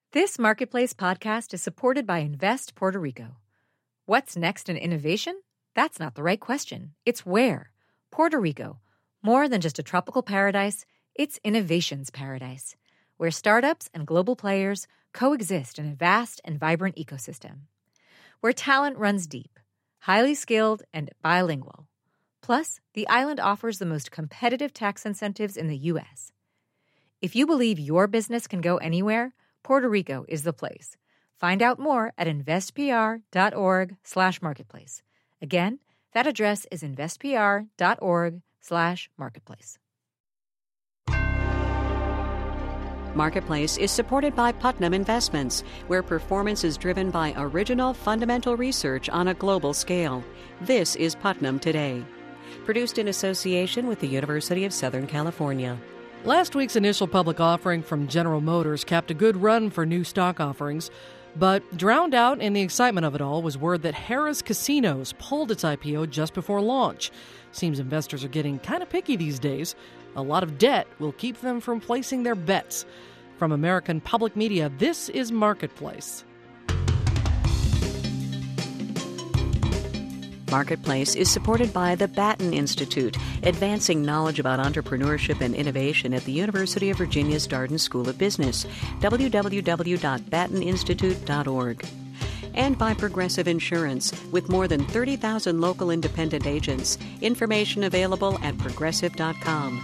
This Marketplace podcast is supported by Invest Puerto Rico. What's next in innovation? That's not the right question. It's where. Puerto Rico. More than just a tropical paradise, it's innovation's paradise, where startups and global players coexist in a vast and vibrant ecosystem. Where talent runs deep, highly skilled, and bilingual. Plus, the island offers the most competitive tax incentives in the U.S. If you believe your business can go anywhere, Puerto Rico is the place. Find out more at investpr.org/marketplace. Again, that address is investpr.org/marketplace. Marketplace is supported by Putnam Investments, where performance is driven by original fundamental research on a global scale. This is Putnam Today. Produced in association with the University of Southern California. Last week's initial public offering from General Motors capped a good run for new stock offerings, but drowned out in the excitement of it all was word that Harrah's Casinos pulled its IPO just before launch. Seems investors are getting kind of picky these days. A lot of debt will keep them from placing their bets. From American Public Media, this is Marketplace. Marketplace is supported by the Batten Institute, advancing knowledge about entrepreneurship and innovation at the University of Virginia's Darden School of Business, www.batteninstitute.org. And by Progressive Insurance, with more than 30,000 local independent agents. Information available at progressive.com.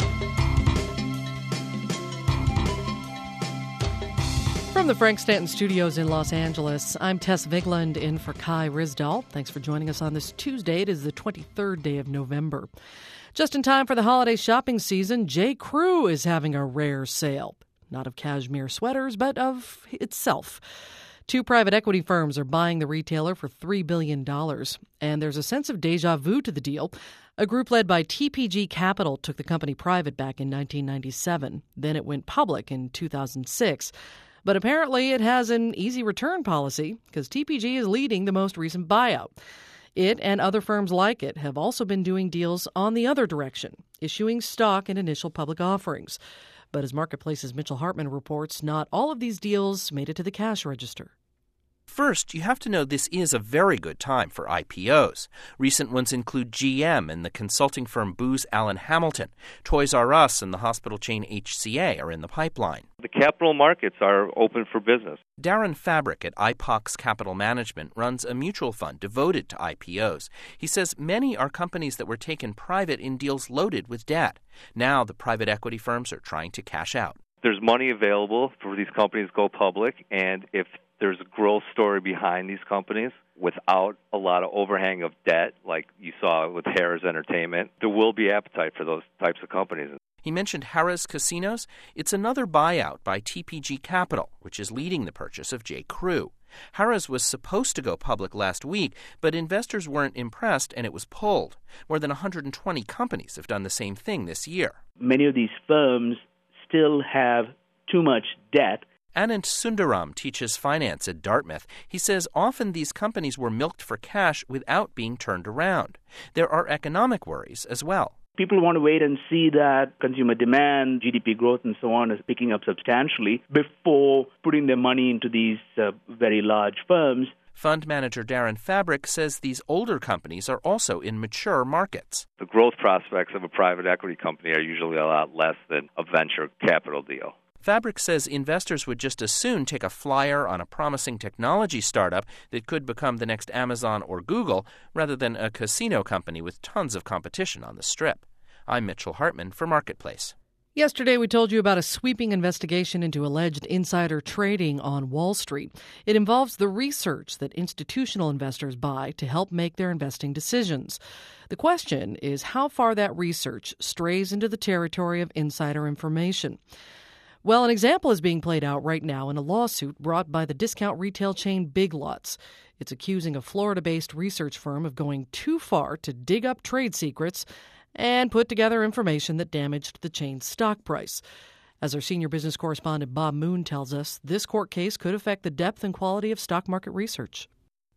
From the Frank Stanton Studios in Los Angeles, I'm Tess Vigland in for Kai Risdall. Thanks for joining us on this Tuesday. It is the 23rd day of November. Just in time for the holiday shopping season, J. Crew is having a rare sale. Not of cashmere sweaters, but of itself. Two private equity firms are buying the retailer for $3 billion. And there's a sense of deja vu to the deal. A group led by TPG Capital took the company private back in 1997. Then it went public in 2006. But apparently it has an easy return policy because TPG is leading the most recent buyout. It and other firms like it have also been doing deals on the other direction, issuing stock in initial public offerings. But as Marketplace's Mitchell Hartman reports, not all of these deals made it to the cash register. First, you have to know this is a very good time for IPOs. Recent ones include GM and the consulting firm Booz Allen Hamilton. Toys R Us and the hospital chain HCA are in the pipeline. The capital markets are open for business. Darren Fabric at IPOX Capital Management runs a mutual fund devoted to IPOs. He says many are companies that were taken private in deals loaded with debt. Now the private equity firms are trying to cash out. There's money available for these companies to go public, and if there's a growth story behind these companies without a lot of overhang of debt, like you saw with Harrah's Entertainment, there will be appetite for those types of companies. He mentioned Harrah's Casinos. It's another buyout by TPG Capital, which is leading the purchase of J. Crew. Harrah's was supposed to go public last week, but investors weren't impressed and it was pulled. More than 120 companies have done the same thing this year. Many of these firms still have too much debt. Anant Sundaram teaches finance at Dartmouth. He says often these companies were milked for cash without being turned around. There are economic worries as well. People want to wait and see that consumer demand, GDP growth, and so on is picking up substantially before putting their money into these very large firms. Fund manager Darren Fabric says these older companies are also in mature markets. The growth prospects of a private equity company are usually a lot less than a venture capital deal. Fabric says investors would just as soon take a flyer on a promising technology startup that could become the next Amazon or Google rather than a casino company with tons of competition on the Strip. I'm Mitchell Hartman for Marketplace. Yesterday, we told you about a sweeping investigation into alleged insider trading on Wall Street. It involves the research that institutional investors buy to help make their investing decisions. The question is how far that research strays into the territory of insider information. Well, an example is being played out right now in a lawsuit brought by the discount retail chain Big Lots. It's accusing a Florida-based research firm of going too far to dig up trade secrets and put together information that damaged the chain's stock price. As our senior business correspondent Bob Moon tells us, this court case could affect the depth and quality of stock market research.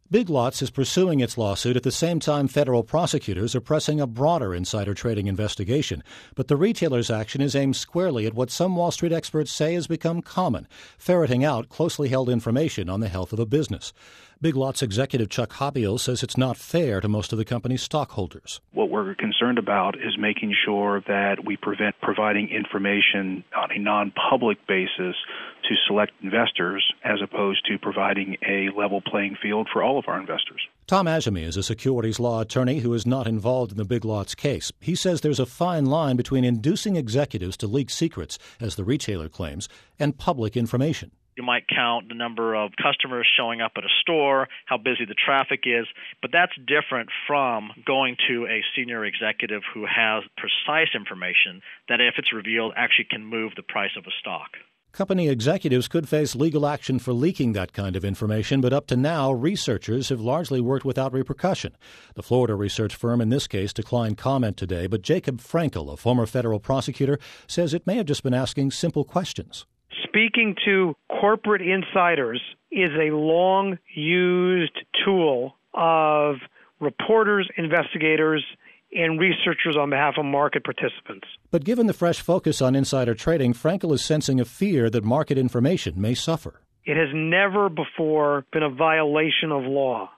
Big Lots is pursuing its lawsuit at the same time federal prosecutors are pressing a broader insider trading investigation. But the retailer's action is aimed squarely at what some Wall Street experts say has become common, ferreting out closely held information on the health of a business. Big Lots executive Chuck Hobbiel says it's not fair to most of the company's stockholders. What we're concerned about is making sure that we prevent providing information on a non-public basis to select investors as opposed to providing a level playing field for all of our investors. Tom Azami is a securities law attorney who is not involved in the Big Lots case. He says there's a fine line between inducing executives to leak secrets, as the retailer claims, and public information. You might count the number of customers showing up at a store, how busy the traffic is, but that's different from going to a senior executive who has precise information that, if it's revealed, actually can move the price of a stock. Company executives could face legal action for leaking that kind of information, but up to now, researchers have largely worked without repercussion. The Florida research firm in this case declined comment today, but Jacob Frankel, a former federal prosecutor, says it may have just been asking simple questions. Speaking to corporate insiders is a long-used tool of reporters, investigators, and researchers on behalf of market participants. But given the fresh focus on insider trading, Frankel is sensing a fear that market information may suffer. It has never before been a violation of law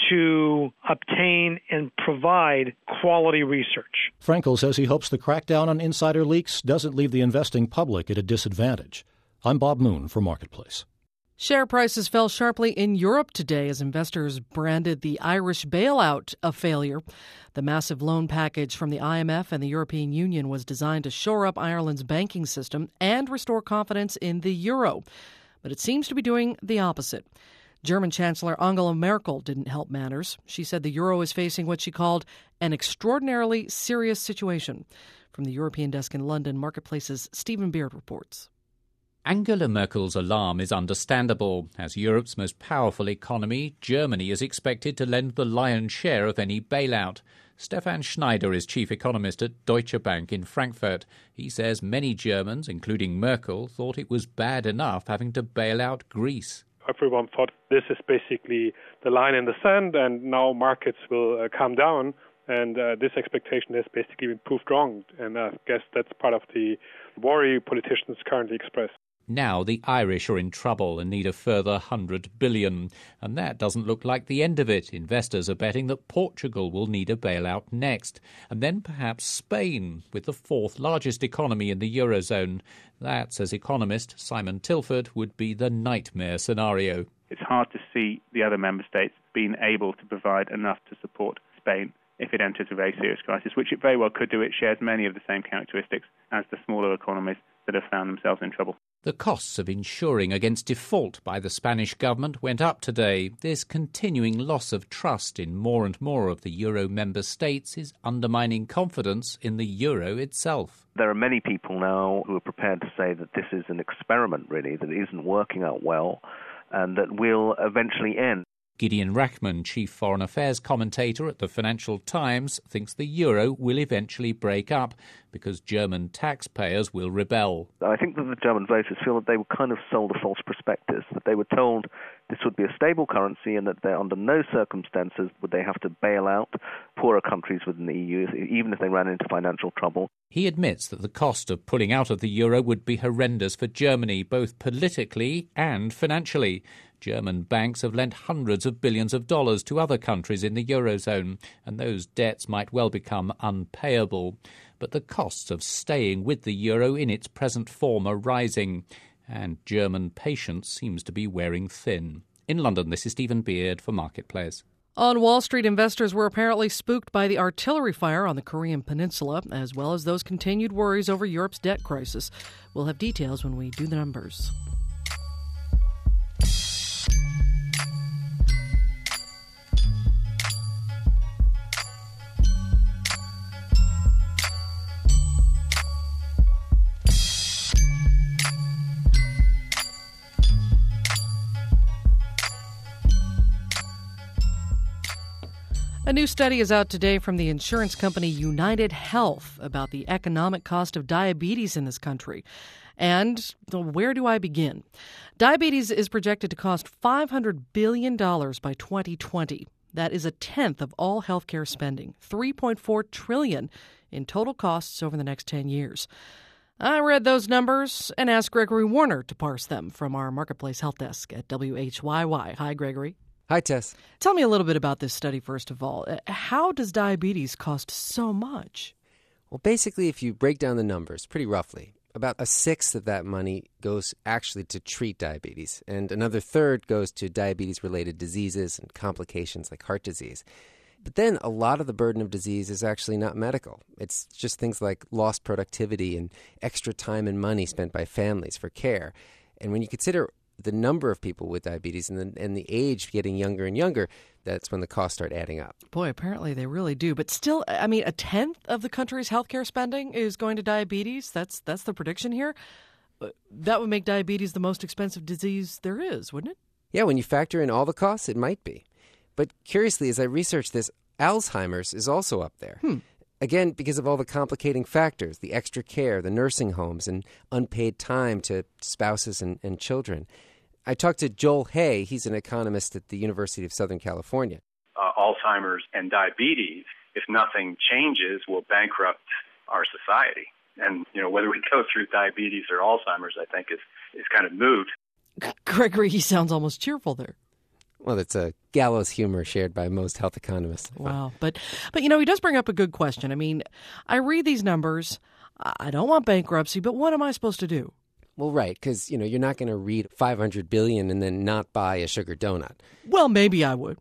to obtain and provide quality research. Frankel says he hopes the crackdown on insider leaks doesn't leave the investing public at a disadvantage. I'm Bob Moon for Marketplace. Share prices fell sharply in Europe today as investors branded the Irish bailout a failure. The massive loan package from the IMF and the European Union was designed to shore up Ireland's banking system and restore confidence in the euro. But it seems to be doing the opposite. German Chancellor Angela Merkel didn't help matters. She said the euro is facing what she called an extraordinarily serious situation. From the European desk in London, Marketplace's Stephen Beard reports. Angela Merkel's alarm is understandable. As Europe's most powerful economy, Germany is expected to lend the lion's share of any bailout. Stefan Schneider is chief economist at Deutsche Bank in Frankfurt. He says many Germans, including Merkel, thought it was bad enough having to bail out Greece. Everyone thought this is basically the line in the sand and now markets will calm down. And this expectation has basically been proved wrong. And I guess that's part of the worry politicians currently express. Now the Irish are in trouble and need a further 100 billion. And that doesn't look like the end of it. Investors are betting that Portugal will need a bailout next. And then perhaps Spain, with the fourth largest economy in the Eurozone. That, says economist Simon Tilford, would be the nightmare scenario. It's hard to see the other member states being able to provide enough to support Spain if it enters a very serious crisis, which it very well could do. It shares many of the same characteristics as the smaller economies that have found themselves in trouble. The costs of insuring against default by the Spanish government went up today. This continuing loss of trust in more and more of the euro member states is undermining confidence in the euro itself. There are many people now who are prepared to say that this is an experiment, really, that it isn't working out well and that will eventually end. Gideon Rachman, chief foreign affairs commentator at the Financial Times, thinks the euro will eventually break up because German taxpayers will rebel. I think that the German voters feel that they were kind of sold a false prospectus, that they were told this would be a stable currency and that under no circumstances would they have to bail out poorer countries within the EU, even if they ran into financial trouble. He admits that the cost of pulling out of the euro would be horrendous for Germany, both politically and financially. German banks have lent hundreds of billions of dollars to other countries in the Eurozone, and those debts might well become unpayable. But the costs of staying with the euro in its present form are rising, and German patience seems to be wearing thin. In London, this is Stephen Beard for Marketplace. On Wall Street, investors were apparently spooked by the artillery fire on the Korean peninsula, as well as those continued worries over Europe's debt crisis. We'll have details when we do the numbers. A new study is out today from the insurance company United Health about the economic cost of diabetes in this country. And where do I begin? Diabetes is projected to cost $500 billion by 2020. That is a tenth of all healthcare spending, $3.4 trillion in total costs over the next 10 years. I read those numbers and asked Gregory Warner to parse them from our Marketplace Health Desk at WHYY. Hi, Gregory. Hi, Tess. Tell me a little bit about this study, first of all. How does diabetes cost so much? Well, basically, if you break down the numbers pretty roughly, about a sixth of that money goes actually to treat diabetes, and another third goes to diabetes-related diseases and complications like heart disease. But then a lot of the burden of disease is actually not medical. It's just things like lost productivity and extra time and money spent by families for care. And when you consider the number of people with diabetes and the age getting younger and younger, that's when the costs start adding up. Boy, apparently they really do. But still, I mean, a tenth of the country's healthcare spending is going to diabetes. That's the prediction here. That would make diabetes the most expensive disease there is, wouldn't it? Yeah, when you factor in all the costs, it might be. But curiously, as I researched this, Alzheimer's is also up there. Again, because of all the complicating factors, the extra care, the nursing homes, and unpaid time to spouses and children. I talked to Joel Hay. He's an economist at the University of Southern California. Alzheimer's and diabetes, if nothing changes, will bankrupt our society. And, whether we go through diabetes or Alzheimer's, I think is kind of moot. Gregory, he sounds almost cheerful there. Well, it's a gallows humor shared by most health economists. Wow. But he does bring up a good question. I mean, I read these numbers. I don't want bankruptcy, but what am I supposed to do? Well, right, because, you're not going to read $500 billion and then not buy a sugar donut. Well, maybe I would.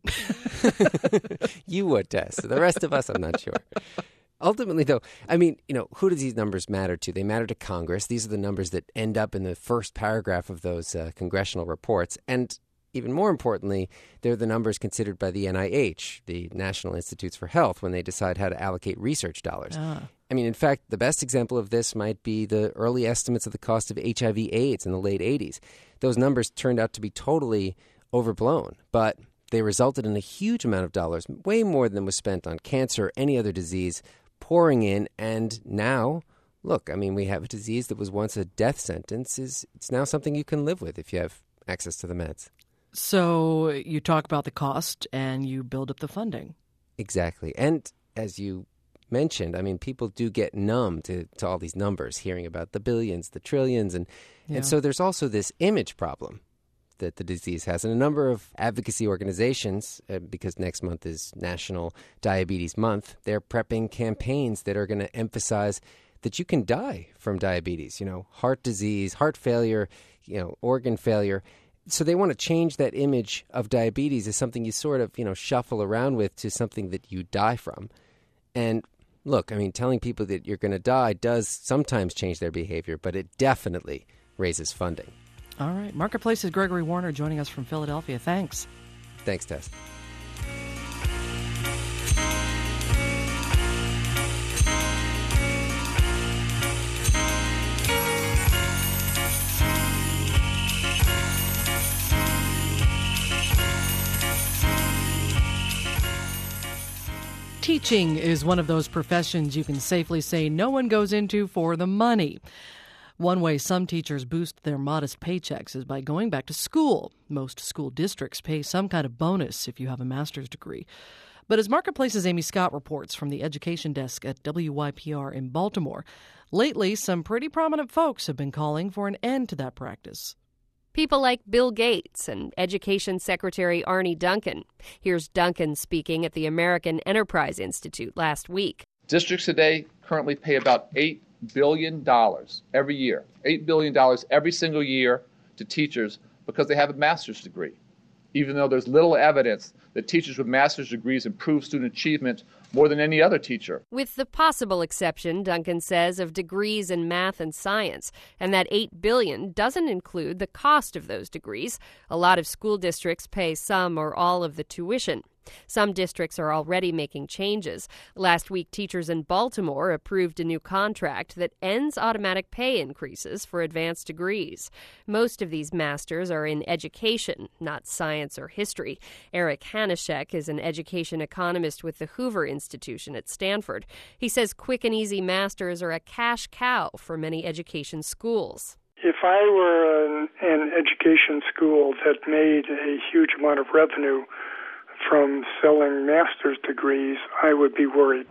You would, Tess. The rest of us, I'm not sure. Ultimately, though, I mean, who do these numbers matter to? They matter to Congress. These are the numbers that end up in the first paragraph of those congressional reports. And even more importantly, they're the numbers considered by the NIH, the National Institutes for Health, when they decide how to allocate research dollars. I mean, in fact, the best example of this might be the early estimates of the cost of HIV/AIDS in the late 80s. Those numbers turned out to be totally overblown, but they resulted in a huge amount of dollars, way more than was spent on cancer or any other disease, pouring in. And now, look, I mean, we have a disease that was once a death sentence. It's now something you can live with if you have access to the meds. So you talk about the cost and you build up the funding. Exactly. And as you mentioned, I mean, people do get numb to all these numbers, hearing about the billions, the trillions. And so there's also this image problem that the disease has. And a number of advocacy organizations, because next month is National Diabetes Month, they're prepping campaigns that are going to emphasize that you can die from diabetes, heart disease, heart failure, organ failure. So they want to change that image of diabetes as something you sort of, shuffle around with to something that you die from. And look, I mean, telling people that you're going to die does sometimes change their behavior, but it definitely raises funding. All right. Marketplace's Gregory Warner joining us from Philadelphia. Thanks. Thanks, Tess. Teaching is one of those professions you can safely say no one goes into for the money. One way some teachers boost their modest paychecks is by going back to school. Most school districts pay some kind of bonus if you have a master's degree. But as Marketplace's Amy Scott reports from the education desk at WYPR in Baltimore, lately some pretty prominent folks have been calling for an end to that practice. People like Bill Gates and Education Secretary Arne Duncan. Here's Duncan speaking at the American Enterprise Institute last week. Districts today currently pay about $8 billion every year. $8 billion every single year to teachers because they have a master's degree, even though there's little evidence that teachers with master's degrees improve student achievement more than any other teacher. With the possible exception, Duncan says, of degrees in math and science, and that $8 billion doesn't include the cost of those degrees. A lot of school districts pay some or all of the tuition. Some districts are already making changes. Last week, teachers in Baltimore approved a new contract that ends automatic pay increases for advanced degrees. Most of these masters are in education, not science or history. Eric Hanishek is an education economist with the Hoover Institution at Stanford. He says quick and easy masters are a cash cow for many education schools. If I were an education school that made a huge amount of revenue from selling master's degrees, I would be worried.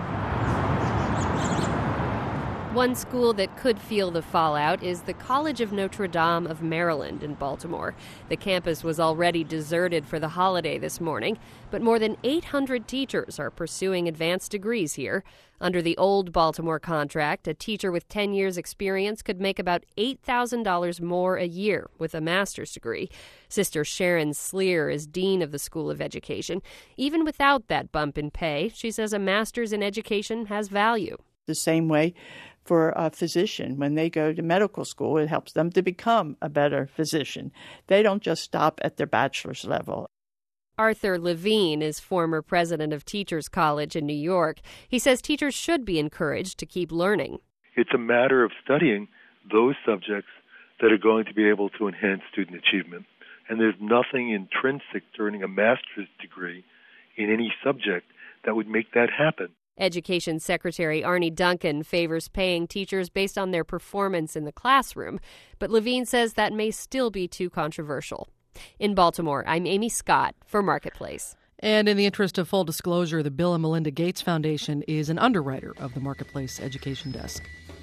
One school that could feel the fallout is the College of Notre Dame of Maryland in Baltimore. The campus was already deserted for the holiday this morning, but more than 800 teachers are pursuing advanced degrees here. Under the old Baltimore contract, a teacher with 10 years' experience could make about $8,000 more a year with a master's degree. Sister Sharon Sleer is dean of the School of Education. Even without that bump in pay, she says a master's in education has value. The same way for a physician. When they go to medical school, it helps them to become a better physician. They don't just stop at their bachelor's level. Arthur Levine is former president of Teachers College in New York. He says teachers should be encouraged to keep learning. It's a matter of studying those subjects that are going to be able to enhance student achievement. And there's nothing intrinsic to earning a master's degree in any subject that would make that happen. Education Secretary Arne Duncan favors paying teachers based on their performance in the classroom, but Levine says that may still be too controversial. In Baltimore, I'm Amy Scott for Marketplace. And in the interest of full disclosure, the Bill and Melinda Gates Foundation is an underwriter of the Marketplace Education Desk.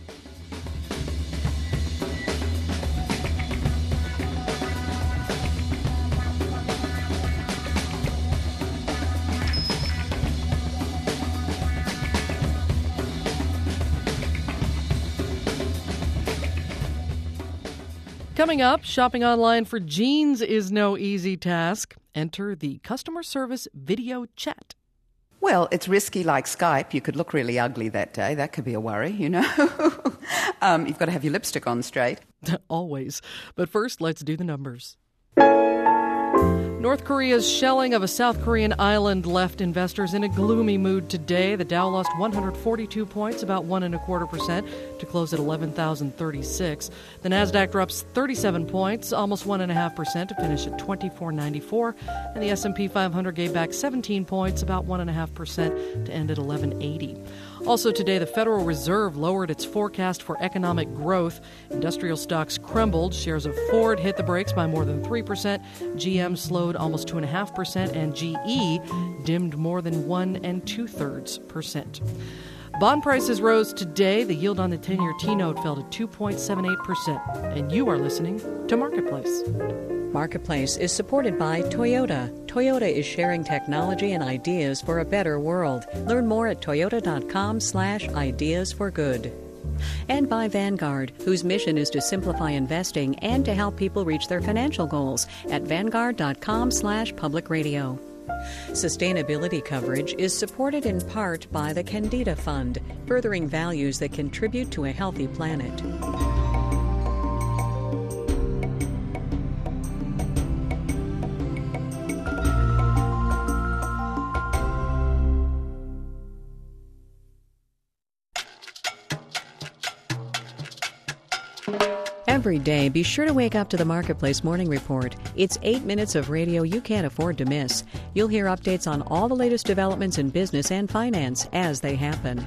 Coming up, shopping online for jeans is no easy task. Enter the customer service video chat. Well, it's risky like Skype. You could look really ugly that day. That could be a worry, you know. You've got to have your lipstick on straight. Always. But first, let's do the numbers. North Korea's shelling of a South Korean island left investors in a gloomy mood today. The Dow lost 142 points, about 1.25%, to close at 11,036. The Nasdaq drops 37 points, almost 1.5%, to finish at 2494. And the S&P 500 gave back 17 points, about 1.5%, to end at 1180. Also today, the Federal Reserve lowered its forecast for economic growth. Industrial stocks crumbled. Shares of Ford hit the brakes by more than 3%. GM slowed almost 2.5%, and GE dimmed more than 1 2/3%. Bond prices rose today. The yield on the 10-year T-note fell to 2.78%. And you are listening to Marketplace. Marketplace is supported by Toyota. Toyota is sharing technology and ideas for a better world. Learn more at toyota.com/ideas for good. And by Vanguard, whose mission is to simplify investing and to help people reach their financial goals at vanguard.com/public radio. Sustainability coverage is supported in part by the Candida Fund, furthering values that contribute to a healthy planet. Every day, be sure to wake up to the Marketplace Morning Report. It's 8 minutes of radio you can't afford to miss. You'll hear updates on all the latest developments in business and finance as they happen.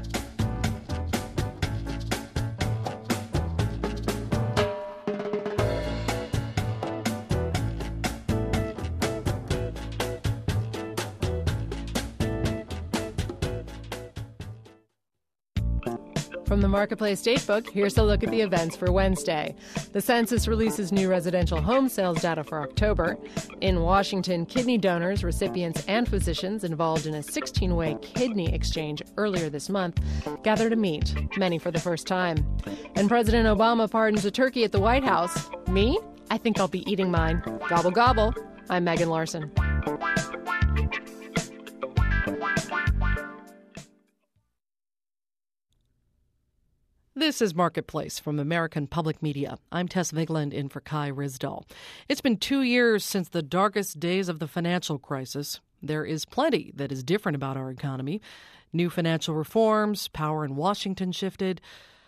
From the Marketplace Datebook, here's a look at the events for Wednesday. The census releases new residential home sales data for October. In Washington, kidney donors, recipients, and physicians involved in a 16-way kidney exchange earlier this month gather to meet, many for the first time. And President Obama pardons a turkey at the White House. Me? I think I'll be eating mine. Gobble, gobble. I'm Megan Larson. This is Marketplace from American Public Media. I'm Tess Vigland in for Kai Risdahl. It's been 2 years since the darkest days of the financial crisis. There is plenty that is different about our economy. New financial reforms, power in Washington shifted.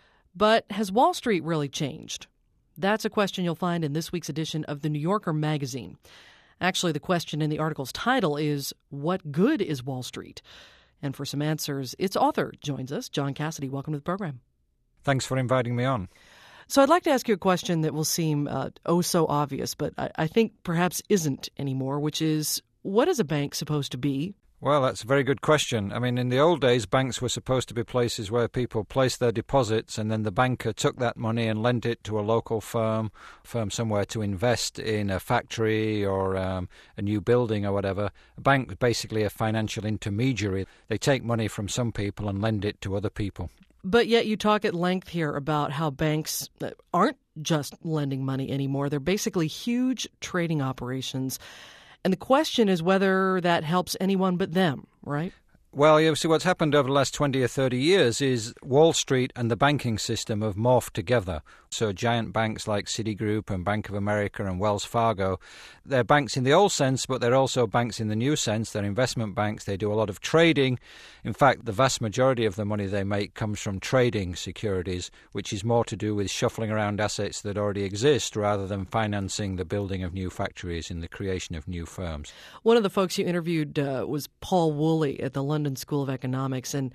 But has Wall Street really changed? That's a question you'll find in this week's edition of The New Yorker magazine. Actually, the question in the article's title is, what good is Wall Street? And for some answers, its author joins us. John Cassidy, welcome to the program. Thanks for inviting me on. So I'd like to ask you a question that will seem so obvious, but I think perhaps isn't anymore, which is, what is a bank supposed to be? Well, that's a very good question. I mean, in the old days, banks were supposed to be places where people placed their deposits, and then the banker took that money and lent it to a local firm somewhere to invest in a factory or a new building or whatever. A bank was basically a financial intermediary. They take money from some people and lend it to other people. But yet you talk at length here about how banks aren't just lending money anymore. They're basically huge trading operations. And the question is whether that helps anyone but them, right? Well, you see, what's happened over the last 20 or 30 years is Wall Street and the banking system have morphed together. So giant banks like Citigroup and Bank of America and Wells Fargo, they're banks in the old sense, but they're also banks in the new sense. They're investment banks. They do a lot of trading. In fact, the vast majority of the money they make comes from trading securities, which is more to do with shuffling around assets that already exist rather than financing the building of new factories and the creation of new firms. One of the folks you interviewed was Paul Woolley at the London School of Economics, and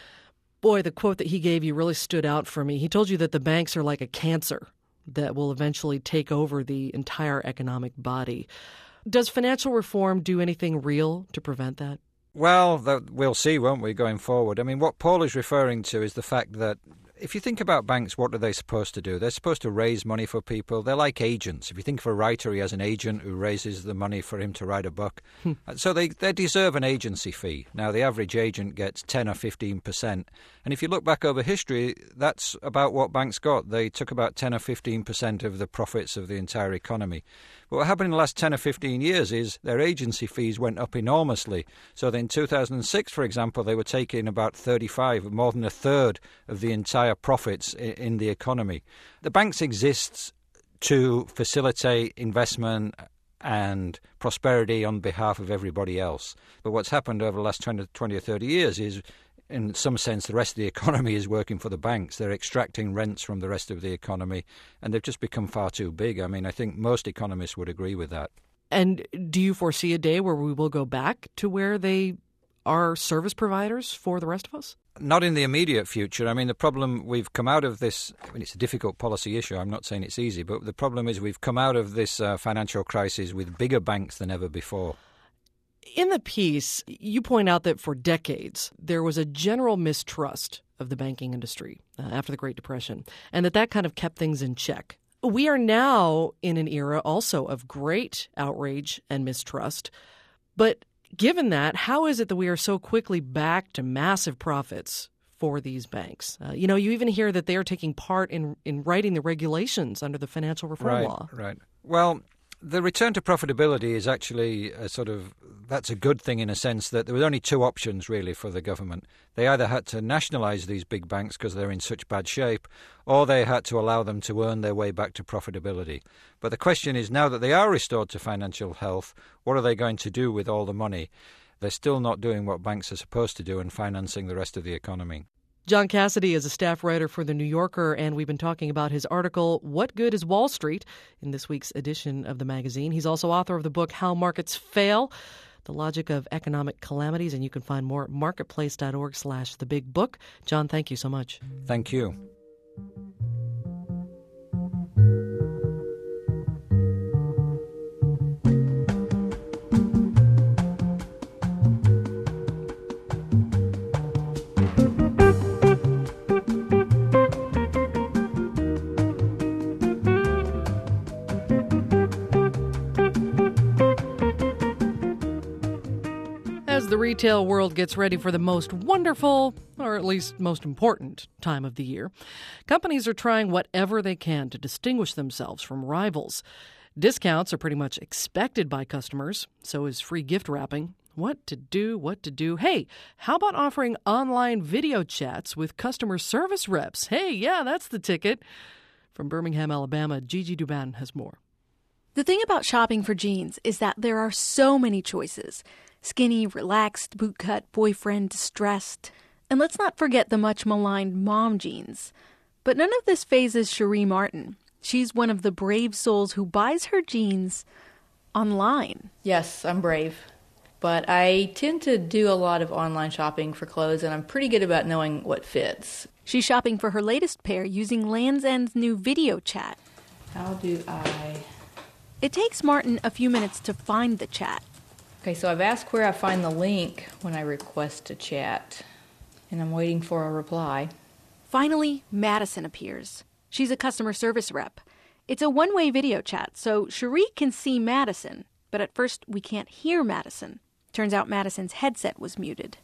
boy, the quote that he gave you really stood out for me. He told you that the banks are like a cancer that will eventually take over the entire economic body. Does financial reform do anything real to prevent that? Well, we'll see, won't we, going forward? I mean, what Paul is referring to is the fact that if you think about banks, what are they supposed to do? They're supposed to raise money for people. They're like agents. If you think of a writer, he has an agent who raises the money for him to write a book. So they deserve an agency fee. Now, the average agent gets 10 or 15%. And if you look back over history, that's about what banks got. They took about 10 or 15% of the profits of the entire economy. But what happened in the last 10 or 15 years is their agency fees went up enormously. So in 2006, for example, they were taking about 35, more than a third of the entire profits in the economy. The banks exist to facilitate investment and prosperity on behalf of everybody else. But what's happened over the last 20 or 30 years is, in some sense, the rest of the economy is working for the banks. They're extracting rents from the rest of the economy, and they've just become far too big. I mean, I think most economists would agree with that. And do you foresee a day where we will go back to where they are service providers for the rest of us? Not in the immediate future. I mean, the problem we've come out of this, I mean, it's a difficult policy issue. I'm not saying it's easy, but the problem is we've come out of this financial crisis with bigger banks than ever before. In the piece, you point out that for decades, there was a general mistrust of the banking industry after the Great Depression, and that kind of kept things in check. We are now in an era also of great outrage and mistrust. But given that, how is it that we are so quickly back to massive profits for these banks? You even hear that they are taking part in writing the regulations under the financial reform law. Right. Well, the return to profitability is actually that's a good thing in a sense that there were only two options really for the government. They either had to nationalize these big banks because they're in such bad shape, or they had to allow them to earn their way back to profitability. But the question is, now that they are restored to financial health, what are they going to do with all the money? They're still not doing what banks are supposed to do in financing the rest of the economy. John Cassidy is a staff writer for The New Yorker, and we've been talking about his article, What Good is Wall Street?, in this week's edition of the magazine. He's also author of the book, How Markets Fail, The Logic of Economic Calamities, and you can find more at marketplace.org/thebigbook. John, thank you so much. Thank you. The retail world gets ready for the most wonderful, or at least most important, time of the year. Companies are trying whatever they can to distinguish themselves from rivals. Discounts are pretty much expected by customers, so is free gift wrapping. What to do? Hey, how about offering online video chats with customer service reps? Hey, yeah, that's the ticket. From Birmingham, Alabama, Gigi Dubin has more. The thing about shopping for jeans is that there are so many choices. Skinny, relaxed, bootcut, boyfriend, distressed. And let's not forget the much-maligned mom jeans. But none of this phases Cherie Martin. She's one of the brave souls who buys her jeans online. Yes, I'm brave. But I tend to do a lot of online shopping for clothes, and I'm pretty good about knowing what fits. She's shopping for her latest pair using Lands' End's new video chat. How do I... It takes Martin a few minutes to find the chat. Okay, so I've asked where I find the link when I request to chat, and I'm waiting for a reply. Finally, Madison appears. She's a customer service rep. It's a one-way video chat, so Cherie can see Madison, but at first we can't hear Madison. Turns out Madison's headset was muted.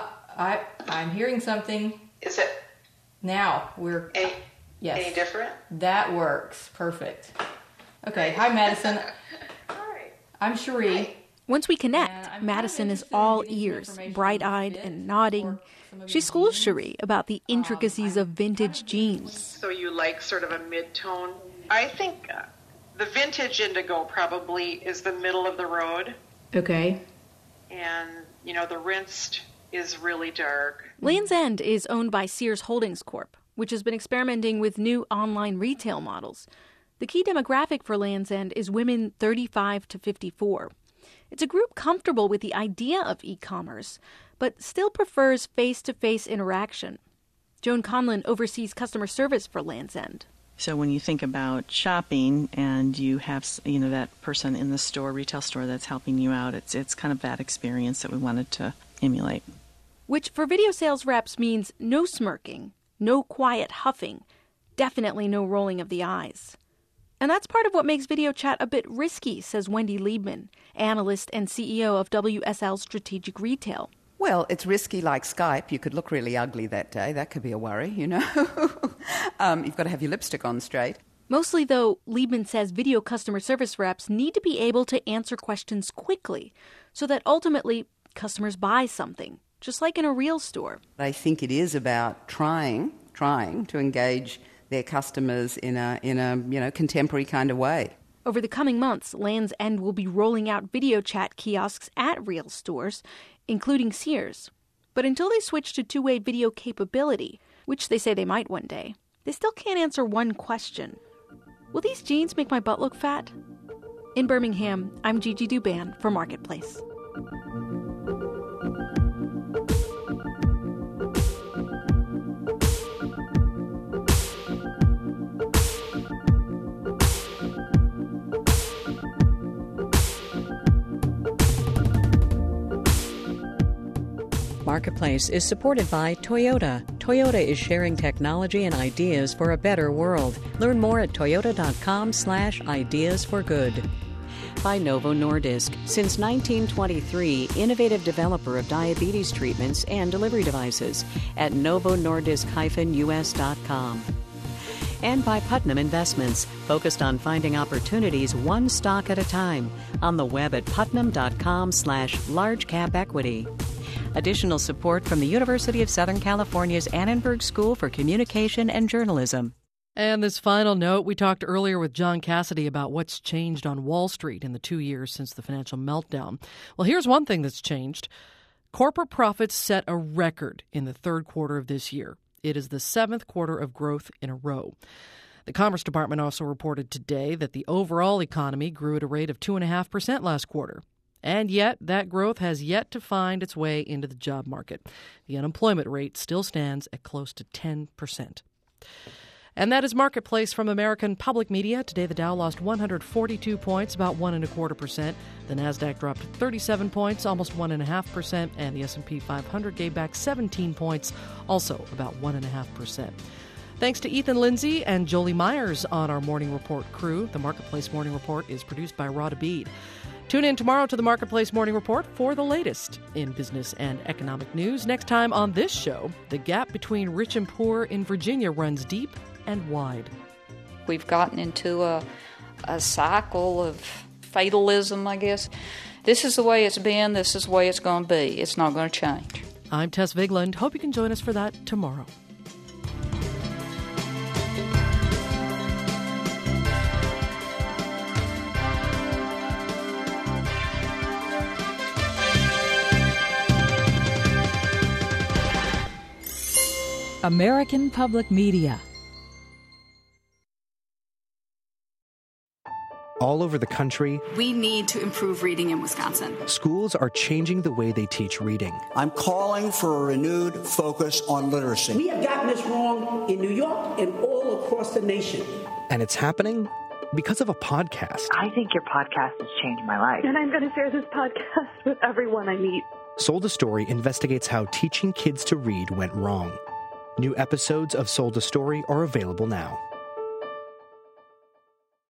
I'm hearing something. Is it? Now, we're... Yes. Any different? That works. Perfect. Okay, hi Madison. Hi. I'm Cherie. Hi. Once we connect, Madison is all ears, bright-eyed and nodding. She schools Cherie about the intricacies of vintage jeans. So you like sort of a mid-tone? I think the vintage indigo probably is the middle of the road. Okay. And, the rinsed is really dark. Lands' End is owned by Sears Holdings Corp., which has been experimenting with new online retail models. The key demographic for Lands' End is women 35 to 54. It's a group comfortable with the idea of e-commerce, but still prefers face-to-face interaction. Joan Conlon oversees customer service for Lands' End. So when you think about shopping and you have, that person in the store, retail store that's helping you out, it's kind of that experience that we wanted to emulate. Which for video sales reps means no smirking, no quiet huffing, definitely no rolling of the eyes. And that's part of what makes video chat a bit risky, says Wendy Liebman, analyst and CEO of WSL Strategic Retail. Well, it's risky like Skype. You could look really ugly that day. That could be a worry, You've got to have your lipstick on straight. Mostly, though, Liebman says video customer service reps need to be able to answer questions quickly so that ultimately customers buy something, just like in a real store. I think it is about trying to engage their customers in a contemporary kind of way. Over the coming months, Lands' End will be rolling out video chat kiosks at real stores, including Sears. But until they switch to two-way video capability, which they say they might one day, they still can't answer one question. Will these jeans make my butt look fat? In Birmingham, I'm Gigi Duban for Marketplace. Marketplace is supported by Toyota. Toyota is sharing technology and ideas for a better world. Learn more at toyota.com/ideas for good. By Novo Nordisk. Since 1923, innovative developer of diabetes treatments and delivery devices at novonordisk-us.com. And by Putnam Investments, focused on finding opportunities one stock at a time. On the web at putnam.com/large-cap-equity. Additional support from the University of Southern California's Annenberg School for Communication and Journalism. And this final note, we talked earlier with John Cassidy about what's changed on Wall Street in the 2 years since the financial meltdown. Well, here's one thing that's changed. Corporate profits set a record in the third quarter of this year. It is the seventh quarter of growth in a row. The Commerce Department also reported today that the overall economy grew at a rate of 2.5% last quarter. And yet, that growth has yet to find its way into the job market. The unemployment rate still stands at close to 10%. And that is Marketplace from American Public Media. Today, the Dow lost 142 points, about 1.25%. The Nasdaq dropped 37 points, almost 1.5%. And the S&P 500 gave back 17 points, also about 1.5%. Thanks to Ethan Lindsay and Jolie Myers on our Morning Report crew. The Marketplace Morning Report is produced by Rod Abid. Tune in tomorrow to the Marketplace Morning Report for the latest in business and economic news. Next time on this show, the gap between rich and poor in Virginia runs deep and wide. We've gotten into a cycle of fatalism, I guess. This is the way it's been. This is the way it's going to be. It's not going to change. I'm Tess Vigland. Hope you can join us for that tomorrow. American Public Media. All over the country, we need to improve reading in Wisconsin. Schools are changing the way they teach reading. I'm calling for a renewed focus on literacy. We have gotten this wrong in New York and all across the nation. And it's happening because of a podcast. I think your podcast has changed my life. And I'm going to share this podcast with everyone I meet. Sold a Story investigates how teaching kids to read went wrong. New episodes of Sold a Story are available now.